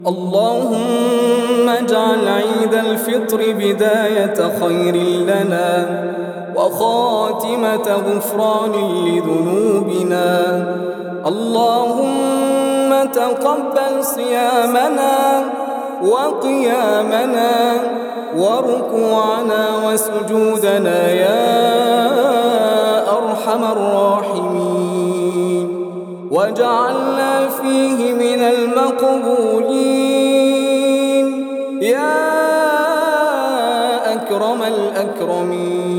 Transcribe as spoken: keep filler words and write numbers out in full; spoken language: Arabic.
اللهم اجعل عيد الفطر بداية خير لنا وخاتمة غفران لذنوبنا. اللهم تقبل صيامنا وقيامنا وركوعنا وسجودنا يا أرحم الراحمين، واجعلنا فيه من المقبولين يا أكرم الأكرمين.